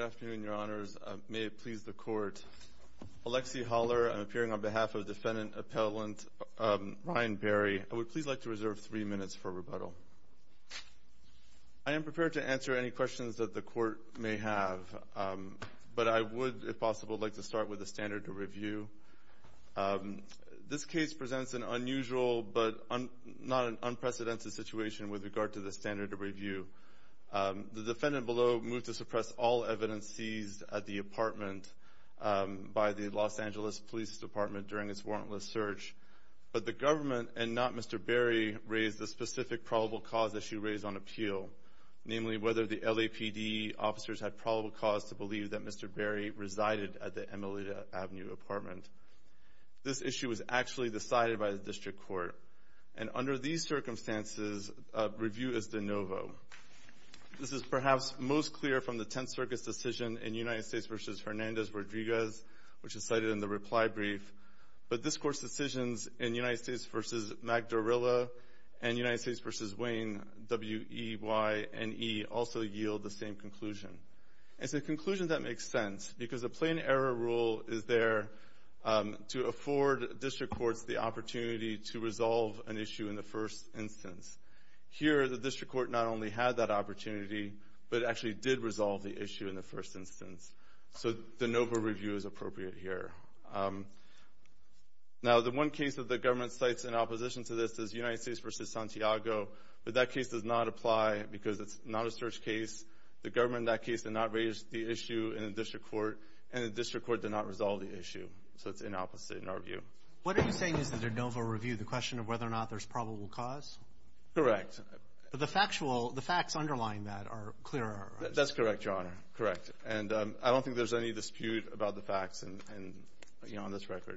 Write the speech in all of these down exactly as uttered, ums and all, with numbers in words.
Good afternoon, Your Honors. Uh, may it please the Court. Alexi Holler, I'm appearing on behalf of Defendant Appellant um, Ryan Berry. I would please like to reserve three minutes for rebuttal. I am prepared to answer any questions that the Court may have, um, but I would, if possible, like to start with the standard of review. Um, this case presents an unusual but un- not an unprecedented situation with regard to the standard of review. Um, the defendant below moved to suppress all evidence seized at the apartment um, by the Los Angeles Police Department during its warrantless search. But the government and not Mister Berry raised the specific probable cause issue raised on appeal, namely whether the L A P D officers had probable cause to believe that Mister Berry resided at the Emilita Avenue apartment. This issue was actually decided by the district court, and under these circumstances, uh, review is de novo. This is perhaps most clear from the Tenth Circuit's decision in United States v. Hernandez-Rodriguez, which is cited in the reply brief. But this Court's decisions in United States v. Magdarilla and United States v. Wayne, W E Y N E, also yield the same conclusion. It's a conclusion that makes sense because the plain error rule is there um, to afford district courts the opportunity to resolve an issue in the first instance. Here, the district court not only had that opportunity, but actually did resolve the issue in the first instance. So de novo review is appropriate here. Um, now, the one case that the government cites in opposition to this is United States v. Santiago, but that case does not apply because it's not a search case. The government in that case did not raise the issue in the district court, and the district court did not resolve the issue. So it's inopposite in our view. What are you saying is the de novo review, the question of whether or not there's probable cause? Correct. But the factual, the facts underlying that are clearer. Right? That's correct, Your Honor. Correct. And um, I don't think there's any dispute about the facts and, and you know, on this record.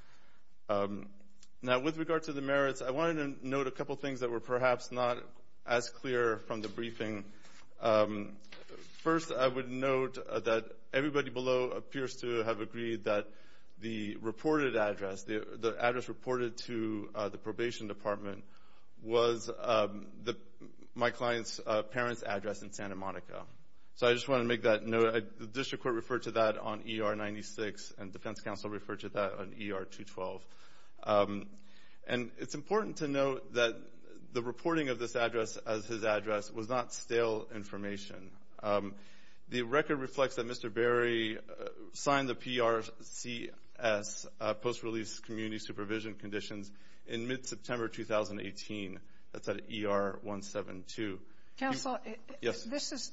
Um, now, with regard to the merits, I wanted to note a couple things that were perhaps not as clear from the briefing. Um, first, I would note uh, that everybody below appears to have agreed that the reported address, the, the address reported to uh, the probation department was um, the, my client's uh, parents' address in Santa Monica. So I just want to make that note. I, the district court referred to that on E R ninety-six, and defense counsel referred to that on E R two twelve. Um, and it's important to note that the reporting of this address as his address was not stale information. Um, the record reflects that Mister Berry uh, signed the P R C S, uh, post-release community supervision conditions, in mid-September two thousand eighteen. That's at E R one seventy-two. Counsel, yes. This is,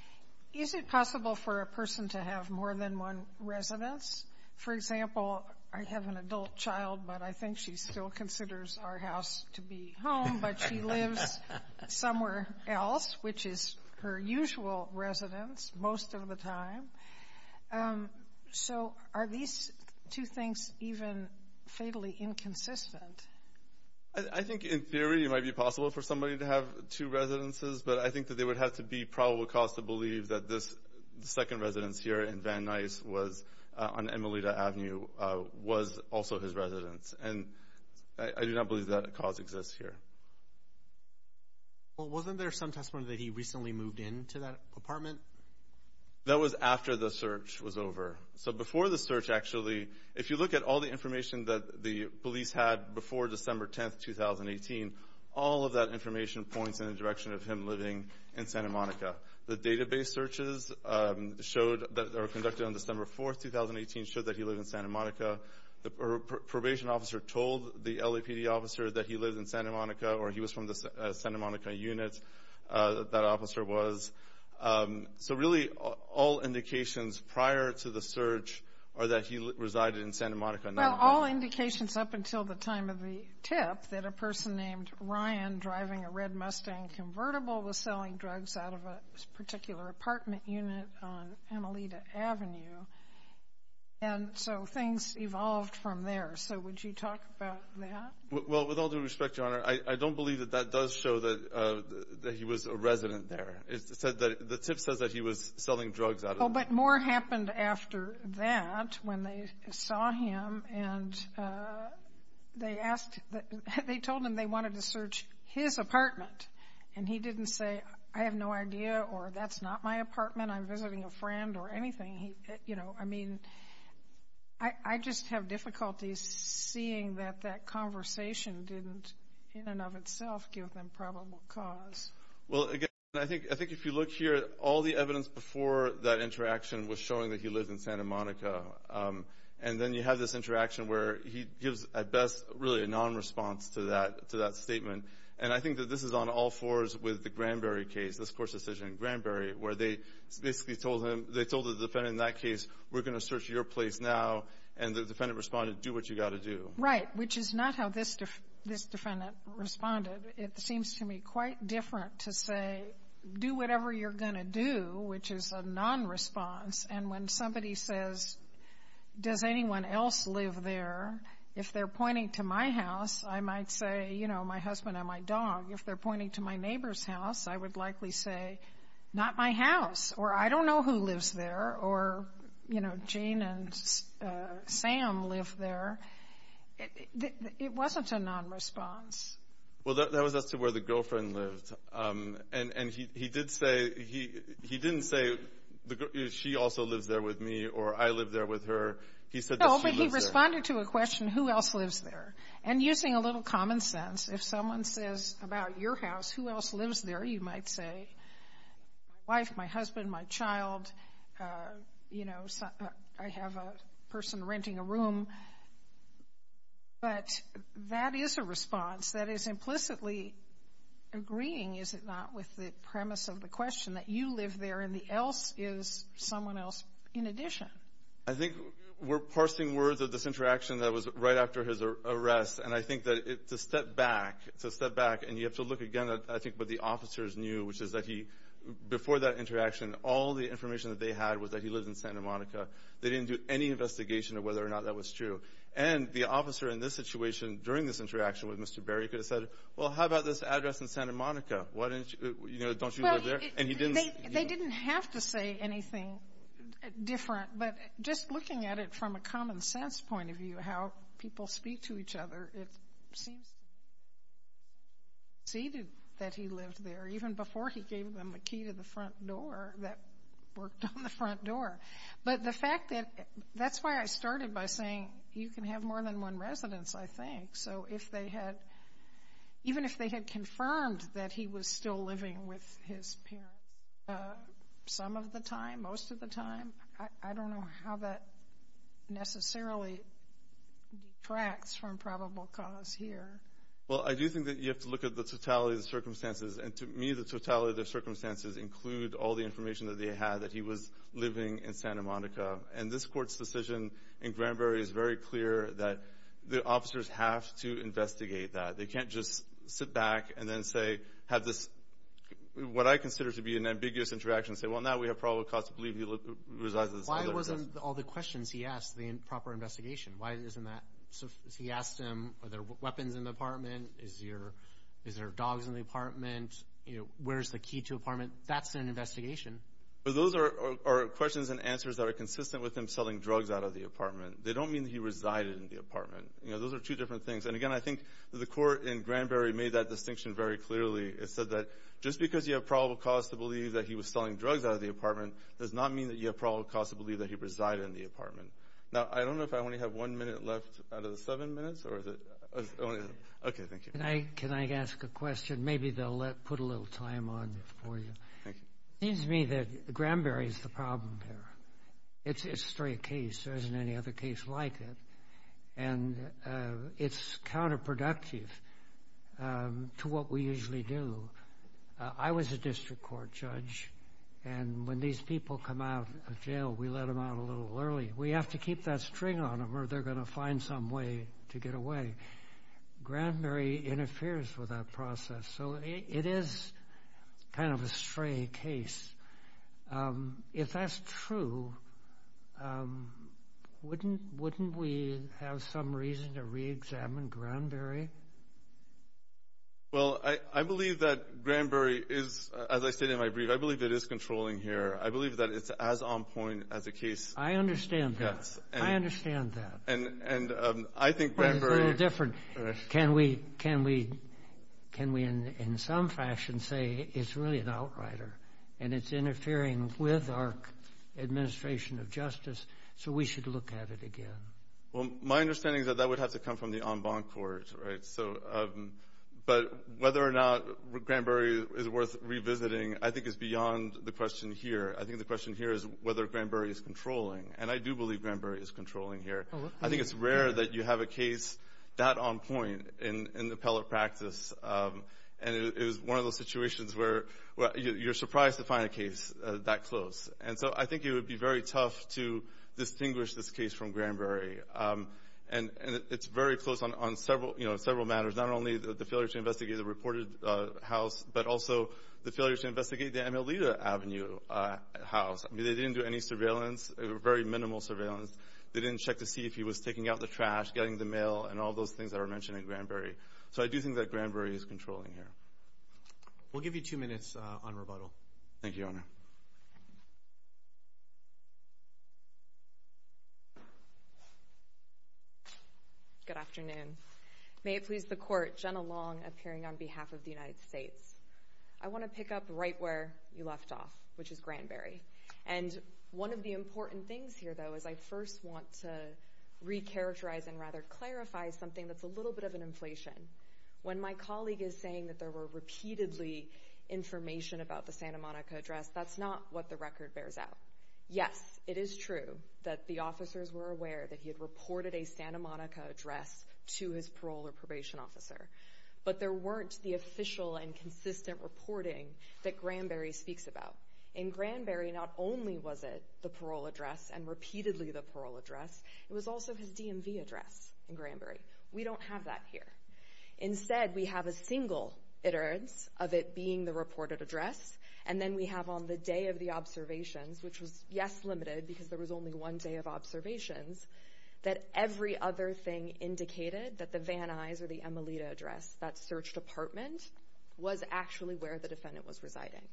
is it possible for a person to have more than one residence? For example, I have an adult child, but I think she still considers our house to be home, but she lives somewhere else, which is her usual residence most of the time. Um, so are these two things even fatally inconsistent? I think in theory it might be possible for somebody to have two residences, but I think that there would have to be probable cause to believe that this the second residence here in Van Nuys was uh, on Emilita Avenue uh, was also his residence. And I, I do not believe that cause exists here. Well, wasn't there some testimony that he recently moved into that apartment? That was after the search was over. So before the search, actually, if you look at all the information that the police had before December tenth, two thousand eighteen, all of that information points in the direction of him living in Santa Monica. The database searches um, showed that were conducted on December fourth, two thousand eighteen, showed that he lived in Santa Monica. The pr- pr- probation officer told the L A P D officer that he lived in Santa Monica, or he was from the uh, Santa Monica unit. Uh, that officer was. Um, so really, all indications prior to the search are that he resided in Santa Monica. Well, all indications up until the time of the tip that a person named Ryan driving a red Mustang convertible was selling drugs out of a particular apartment unit on Emilita Avenue. And so things evolved from there. So would you talk about that? Well, with all due respect, Your Honor, I, I don't believe that that does show that uh, that he was a resident there. It said that the tip says that he was selling drugs out of. Oh, but more happened after that when they saw him and uh, they asked. They told him they wanted to search his apartment, and he didn't say, I have no idea, or that's not my apartment, I'm visiting a friend, or anything. He, you know, I mean, I, I just have difficulties seeing that that conversation didn't, in and of itself, give them probable cause. Well, again, I think I think if you look here, all the evidence before that interaction was showing that he lived in Santa Monica. Um, and then you have this interaction where he gives, at best, really a non-response to that to that statement. And I think that this is on all fours with the Granberry case, this court's decision in Granberry, where they basically told him, they told the defendant in that case, we're going to search your place now, and the defendant responded, do what you got to do. Right, which is not how this def- this defendant responded. It seems to me quite different to say, do whatever you're going to do, which is a non-response. And when somebody says, does anyone else live there? If they're pointing to my house, I might say, you know, my husband and my dog. If they're pointing to my neighbor's house, I would likely say, not my house, or I don't know who lives there, or, you know, Jane and uh, Sam live there. It, it, it wasn't a non-response. Well, that, that was as to where the girlfriend lived, um, and and he he did say he he didn't say the, she also lives there with me, or I live there with her. He said that no, she but he lives responded there. to a question: who else lives there? And using a little common sense, if someone says about your house, who else lives there? You might say, my wife, my husband, my child. Uh, you know, so, uh, I have a person renting a room. But that is a response that is implicitly agreeing, is it not, with the premise of the question that you live there and the else is someone else in addition. I think we're parsing words of this interaction that was right after his ar- arrest, and I think that it, to step back, to step back, and you have to look again at, I think, what the officers knew, which is that he, before that interaction, all the information that they had was that he lived in Santa Monica. They didn't do any investigation of whether or not that was true. And the officer in this situation, during this interaction with Mister Berry, could have said, well, how about this address in Santa Monica? Why didn't you, you know, don't you well, live there? It, and he didn't. They, they didn't have to say anything different, but just looking at it from a common sense point of view, how people speak to each other, it seems to me conceded that he lived there, even before he gave them the key to the front door that worked on the front door. But the fact that, that's why I started by saying you can have more than one residence, I think. So if they had, even if they had confirmed that he was still living with his parents, uh, some of the time, most of the time, I, I don't know how that necessarily detracts from probable cause here. Well, I do think that you have to look at the totality of the circumstances, and to me, the totality of the circumstances include all the information that they had that he was living in Santa Monica. And this court's decision in Granberry is very clear that the officers have to investigate that. They can't just sit back and then say, have this, what I consider to be an ambiguous interaction, say, well, now we have probable cause to believe he li- resides at this Why other wasn't address. all the questions he asked the proper investigation? Why isn't that? So he asked him, are there weapons in the apartment? Is there, is there dogs in the apartment? You know, where's the key to apartment? That's an investigation. But those are, are, are questions and answers that are consistent with him selling drugs out of the apartment. They don't mean that he resided in the apartment. You know, those are two different things. And again, I think that the court in Granberry made that distinction very clearly. It said that just because you have probable cause to believe that he was selling drugs out of the apartment does not mean that you have probable cause to believe that he resided in the apartment. Now, I don't know if I only have one minute left out of the seven minutes, or is it uh, only? Okay, thank you. Can I can I ask a question? Maybe they'll let put a little time on for you. Thank you. Seems to me that Granberry is the problem here. It's it's a straight case. There isn't any other case like it, and uh, it's counterproductive um, to what we usually do. Uh, I was a district court judge. And when these people come out of jail, we let them out a little early. We have to keep that string on them or they're going to find some way to get away. Granberry interferes with that process. So it, it is kind of a stray case. Um, if that's true, um, wouldn't wouldn't we have some reason to re-examine Granberry? Well, I, I believe that Granberry is, uh, as I stated in my brief, I believe it is controlling here. I believe that it's as on point as a case. I understand that. Yes, and, I understand that. And and um, I think Well, Granberry. it's a little different. Right. Can we can we can we in, in some fashion say it's really an outrider and it's interfering with our administration of justice, so we should look at it again? Well, my understanding is that that would have to come from the en banc court, right? So, um, but whether or not Granberry is worth revisiting, I think is beyond the question here. I think the question here is whether Granberry is controlling, and I do believe Granberry is controlling here. Oh, I think it's rare yeah. that you have a case that on point in, in appellate practice, um, and it, it was one of those situations where, well, you, you're surprised to find a case uh, that close. And so I think it would be very tough to distinguish this case from Granberry. Um, and, and it, it's very close on, on several, you know, several matters, not only the, the failure to investigate the reported uh, house, but also the failure to investigate the Amelita Avenue uh, house. I mean, they didn't do any surveillance, very minimal surveillance. They didn't check to see if he was taking out the trash, getting the mail, and all those things that are mentioned in Granberry. So I do think that Granberry is controlling here. We'll give you two minutes uh, on rebuttal. Thank you, Your Honor. Good afternoon. May it please the Court, Jenna Long appearing on behalf of the United States. I want to pick up right where you left off, which is Granberry. And one of the important things here, though, is I first want to recharacterize and rather clarify something that's a little bit of an inflation. When my colleague is saying that there were repeatedly information about the Santa Monica address, that's not what the record bears out. Yes, it is true that the officers were aware that he had reported a Santa Monica address to his parole or probation officer, but there weren't the official and consistent reporting that Granberry speaks about. In Granberry, not only was it the parole address and repeatedly the parole address, it was also his D M V address in Granberry. We don't have that here. Instead, we have a single iterance of it being the reported address, and then we have on the day of the observations, which was, yes, limited because there was only one day of observations, that every other thing indicated that the Van Nuys or the Amelita address, that searched apartment, was actually where the defendant was residing.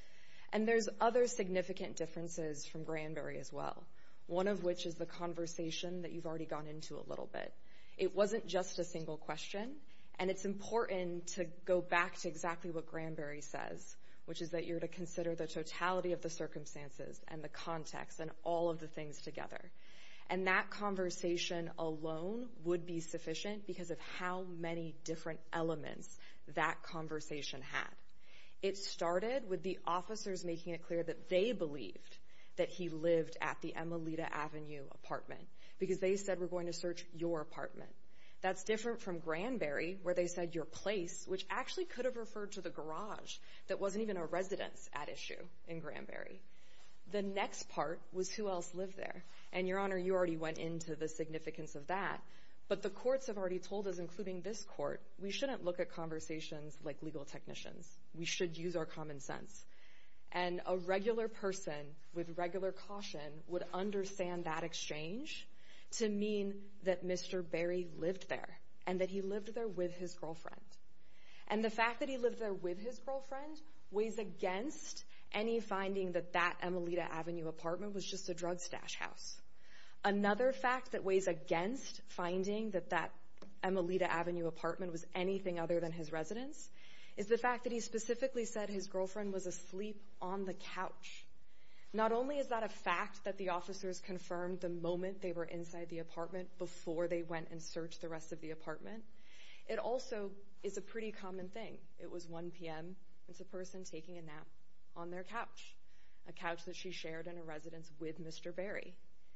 And there's other significant differences from Granberry as well, one of which is the conversation that you've already gone into a little bit. It wasn't just a single question, and it's important to go back to exactly what Granberry says, which is that you're to consider the totality of the circumstances and the context and all of the things together. And that conversation alone would be sufficient because of how many different elements that conversation had. It started with the officers making it clear that they believed that he lived at the Amelita Avenue apartment because they said, we're going to search your apartment. That's different from Granberry, where they said your place, which actually could have referred to the garage that wasn't even a residence at issue in Granberry. The next part was who else lived there. And, Your Honor, you already went into the significance of that. But the courts have already told us, including this court, we shouldn't look at conversations like legal technicians. We should use our common sense. And a regular person with regular caution would understand that exchange to mean that Mister Berry lived there and that he lived there with his girlfriend. And the fact that he lived there with his girlfriend weighs against any finding that that Amelita Avenue apartment was just a drug stash house. Another fact that weighs against finding that that Amelita Avenue apartment was anything other than his residence is the fact that he specifically said his girlfriend was asleep on the couch. Not only is that a fact that the officers confirmed the moment they were inside the apartment before they went and searched the rest of the apartment, it also is a pretty common thing. It was one p.m. It's a person taking a nap on their couch, a couch that she shared in a residence with Mister Berry.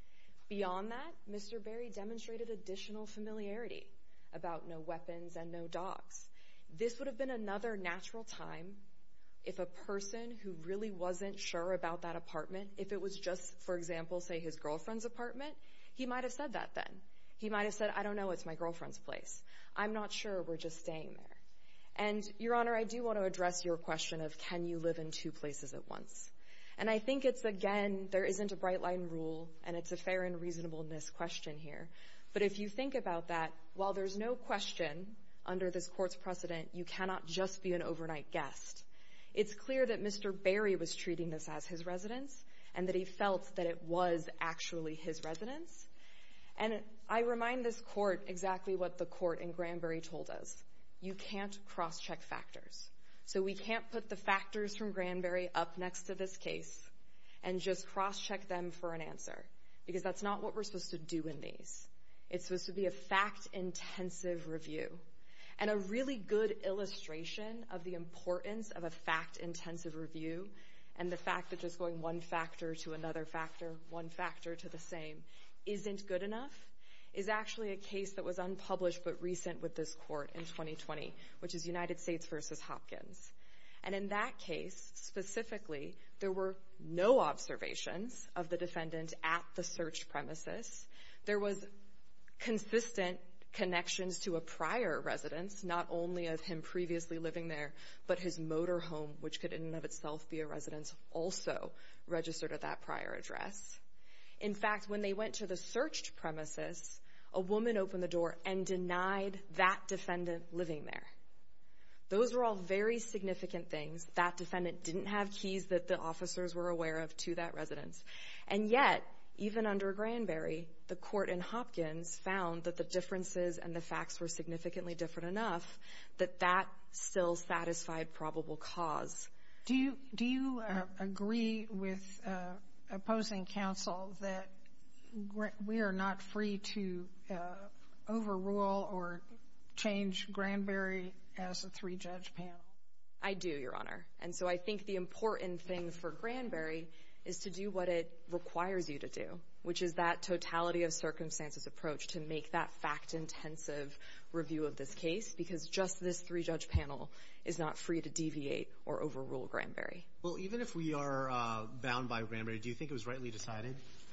Beyond that, Mister Berry demonstrated additional familiarity about no weapons and no dogs. This would have been another natural time if a person who really wasn't sure about that apartment, if it was just, for example, say his girlfriend's apartment, he might have said that then. He might have said, I don't know, it's my girlfriend's place. I'm not sure, we're just staying there. And, Your Honor, I do want to address your question of can you live in two places at once? And I think it's, again, there isn't a bright line rule, and it's a fair and reasonableness question here. But if you think about that, while there's no question under this court's precedent, you cannot just be an overnight guest. It's clear that Mister Berry was treating this as his residence and that he felt that it was actually his residence. And I remind this court exactly what the court in Granberry told us. you can't cross-check factors. So we can't put the factors from Granberry up next to this case and just cross-check them for an answer, because that's not what we're supposed to do in these. It's supposed to be a fact-intensive review. And a really good illustration of the importance of a fact-intensive review and the fact that just going one factor to another factor, one factor to the same, isn't good enough is actually a case that was unpublished but recent with this court in twenty twenty, which is United States versus Hopkins. And in that case, specifically, there were no observations of the defendant at the searched premises. There was consistent connections to a prior residence, not only of him previously living there, but his motor home, which could in and of itself be a residence, also registered at that prior address. In fact, when they went to the searched premises, a woman opened the door and denied that defendant living there. Those were all very significant things. That defendant didn't have keys that the officers were aware of to that residence. And yet, even under Granberry, the court in Hopkins found that the differences and the facts were significantly different enough that that still satisfied probable cause. Do you, do you uh, agree with uh, opposing counsel that we are not free to uh, overrule or change Granberry as a three-judge panel? I do, Your Honor. And so I think the important thing for Granberry is to do what it requires you to do, which is that totality of circumstances approach to make that fact-intensive review of this case, because just this three-judge panel is not free to deviate or overrule Granberry. Well, even if we are uh, bound by Granberry, do you think it was rightly decided?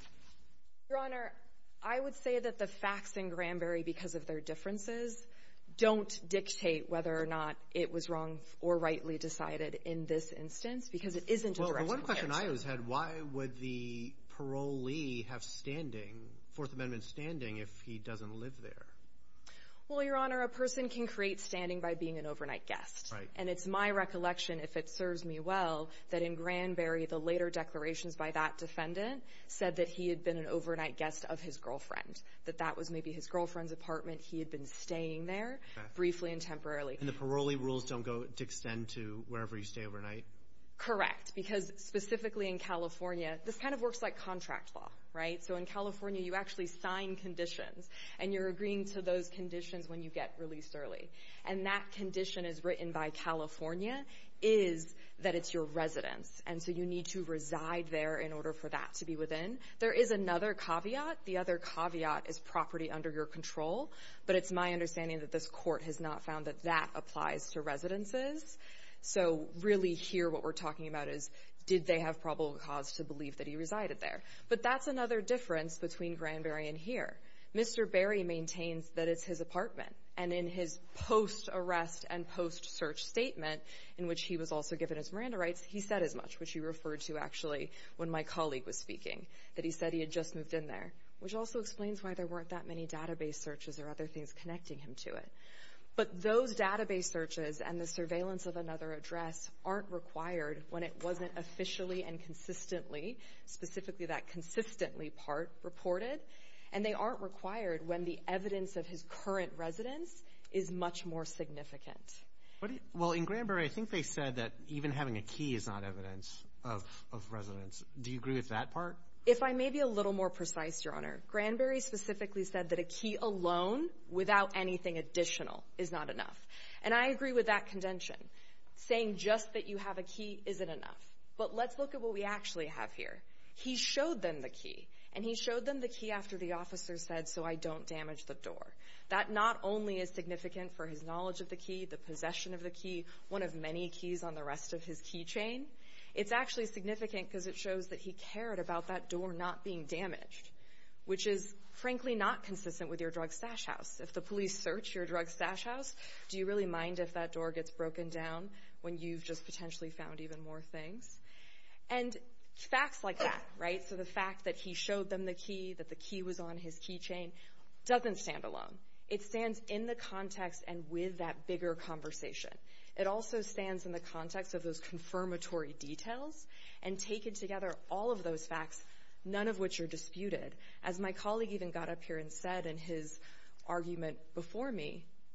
Your Honor, I would say that the facts in Granberry, because of their differences, don't dictate whether or not it was wrong or rightly decided in this instance, because it isn't a well, direct the one comparison. question I always had, why would the parolee have standing, Fourth Amendment standing, if he doesn't live there? Well, Your Honor, a person can create standing by being an overnight guest. Right. And it's my recollection, if it serves me well, that in Granberry, the later declarations by that defendant said that he had been an overnight guest of his girlfriend, that that was maybe his girlfriend's apartment. He had been staying there okay. briefly and temporarily. And the parolee rules don't go to extend to wherever you stay overnight? Correct, because specifically in California, this kind of works like contract law, right? So in California, you actually sign conditions, and you're agreeing to those conditions when you get released early. And that condition is written by California is that it's your residence, and so you need to reside there in order for that to be within. There is another caveat. The other caveat is property under your control, but it's my understanding that this court has not found that that applies to residences. So really here what we're talking about is, did they have probable cause to believe that he resided there? But that's another difference between Granberry and here. Mister Berry maintains that it's his apartment. And in his post-arrest and post-search statement, in which he was also given his Miranda rights, he said as much, which he referred to actually when my colleague was speaking, that he said he had just moved in there, which also explains why there weren't that many database searches or other things connecting him to it. But those database searches and the surveillance of another address aren't required when it wasn't officially and consistently, specifically that consistently part, reported. And they aren't required when the evidence of his current residence is much more significant. What do you, well, in Granberry, I think they said that even having a key is not evidence of, of residence. Do you agree with that part? If I may be a little more precise, Your Honor, Granberry specifically said that a key alone, without anything additional, is not enough. And I agree with that contention. Saying just that you have a key isn't enough. But let's look at what we actually have here. He showed them the key. And he showed them the key after the officer said, so I don't damage the door. That not only is significant for his knowledge of the key, the possession of the key, one of many keys on the rest of his keychain, it's actually significant because it shows that he cared about that door not being damaged, which is frankly not consistent with your drug stash house. If the police search your drug stash house, do you really mind if that door gets broken down when you've just potentially found even more things? And facts like that, right? So the fact that he showed them the key, that the key was on his keychain, doesn't stand alone. It stands in the context and with that bigger conversation. It also stands in the context of those confirmatory details, and taken together all of those facts, none of which are disputed. As my colleague even got up here and said in his argument before me,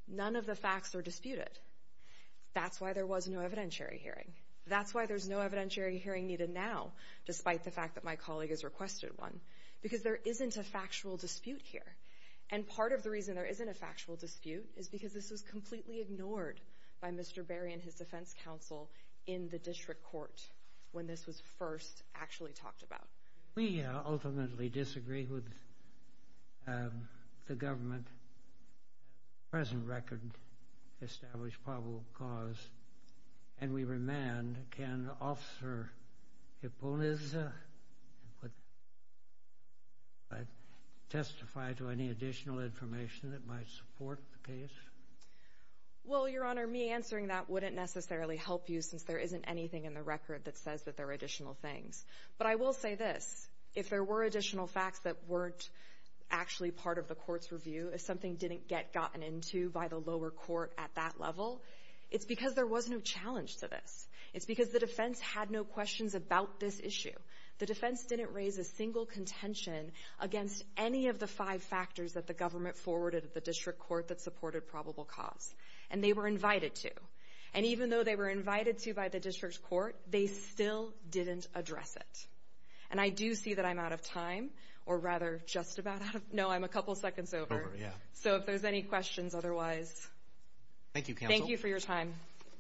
None of the facts are disputed. That's why there was no evidentiary hearing. That's why there's no evidentiary hearing needed now, despite the fact that my colleague has requested one, because there isn't a factual dispute here. And part of the reason there isn't a factual dispute is because this was completely ignored by Mister Berry and his defense counsel in the district court when this was first actually talked about. We uh, ultimately disagree with um, the government. Present record established probable cause, and we remand. Can Officer Hippolyta testify to any additional information that might support the case? Well, Your Honor, me answering that wouldn't necessarily help you since there isn't anything in the record that says that there are additional things. But I will say this. If there were additional facts that weren't actually part of the court's review, if something didn't get gotten into by the lower court at that level, it's because there was no challenge to this. It's because the defense had no questions about this issue. The defense didn't raise a single contention against any of the five factors that the government forwarded at the district court that supported probable cause. And they were invited to. And even though they were invited to by the district court, they still didn't address it. And I do see that I'm out of time, or rather just about out of, no, I'm a couple seconds over. Over, yeah. So if there's any questions, otherwise. Thank you, counsel. Thank you for your time.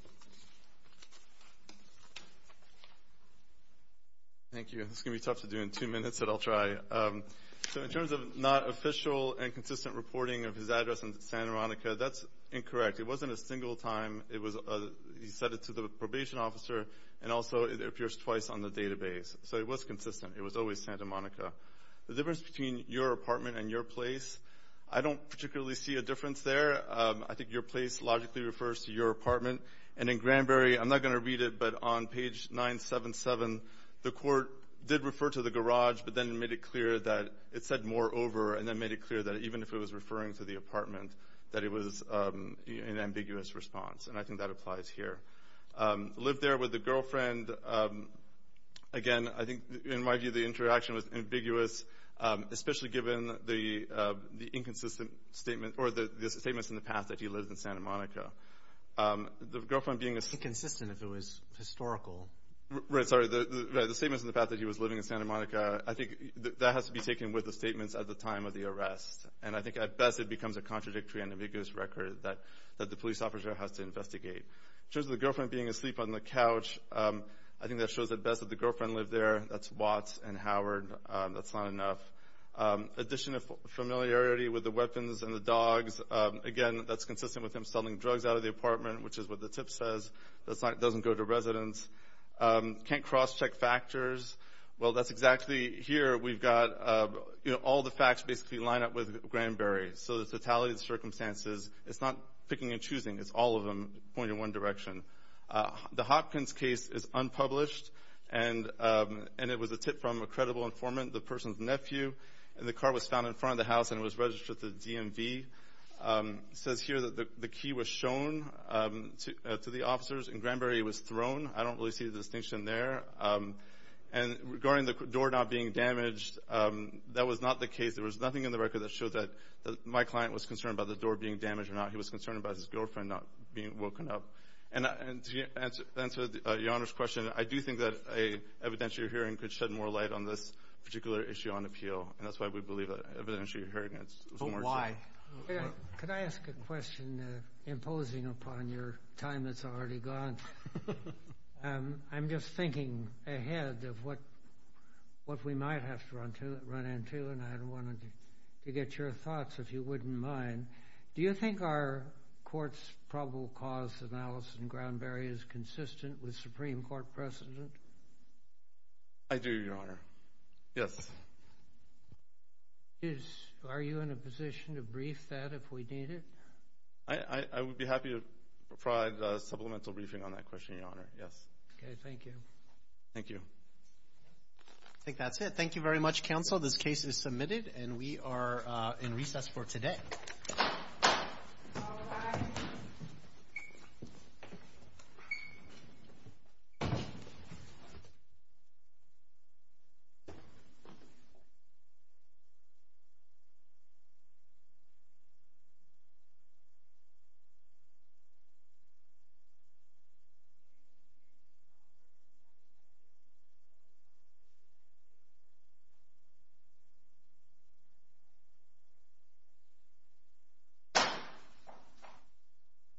Thank you. This is going to be tough to do in two minutes, but I'll try. Um, so in terms of not official and consistent reporting of his address in Santa Monica, that's incorrect. It wasn't a single time. It was uh, he said it to the probation officer, and also it appears twice on the database. So it was consistent. It was always Santa Monica. The difference between your apartment and your place, I don't particularly see a difference there. Um, I think your place logically refers to your apartment. And in Granbury, I'm not going to read it, but on page nine seventy-seven, the court did refer to the garage, but then made it clear that it said moreover, and then made it clear that even if it was referring to the apartment, that it was um, an ambiguous response. And I think that applies here. Um, lived there with the girlfriend. Um, again, I think in my view, the interaction was ambiguous, um, especially given the uh, the inconsistent statement or the, the statements in the past that he lived in Santa Monica. Um, the girlfriend being a inconsistent if it was historical. Right, sorry, the, the, right, the statements in the past that he was living in Santa Monica, I think th- that has to be taken with the statements at the time of the arrest. And I think at best it becomes a contradictory and ambiguous record that, that the police officer has to investigate. In terms of the girlfriend being asleep on the couch, um, I think that shows at best that the girlfriend lived there. That's Watts and Howard. Um, that's not enough. Um, addition of familiarity with the weapons and the dogs, um, again, that's consistent with him selling drugs out of the apartment, which is what the tip says. That's not, doesn't go to residents. Um, can't cross-check factors. Well, that's exactly here. We've got, uh, you know, all the facts basically line up with Granbury. So the totality of the circumstances, it's not picking and choosing. It's all of them point in one direction. Uh, the Hopkins case is unpublished, and um, and it was a tip from a credible informant, the person's nephew, and the car was found in front of the house and it was registered to the D M V. Um, it says here that the, the key was shown um, to, uh, to the officers. In Granbury, it was thrown. I don't really see the distinction there. Um, and regarding the door not being damaged, um, that was not the case. There was nothing in the record that showed that, that my client was concerned about the door being damaged or not. He was concerned about his girlfriend not being woken up. And, uh, and to answer, answer the, uh, Your Honor's question, I do think that a evidentiary hearing could shed more light on this particular issue on appeal, and that's why we believe that evidentiary hearing is But more. why? Could I, could I ask a question uh, imposing upon your time that's already gone? um, I'm just thinking ahead of what what we might have to run to run into, and I wanted to, to get your thoughts, if you wouldn't mind. Do you think our court's probable cause analysis in Granbury is consistent with Supreme Court precedent? I do, Your Honor. Yes. Is Are you in a position to brief that if we need it? I, I, I would be happy to provide a supplemental briefing on that question, Your Honor. Yes. Okay, thank you. Thank you. I think that's it. Thank you very much, counsel. This case is submitted, and we are uh, in recess for today.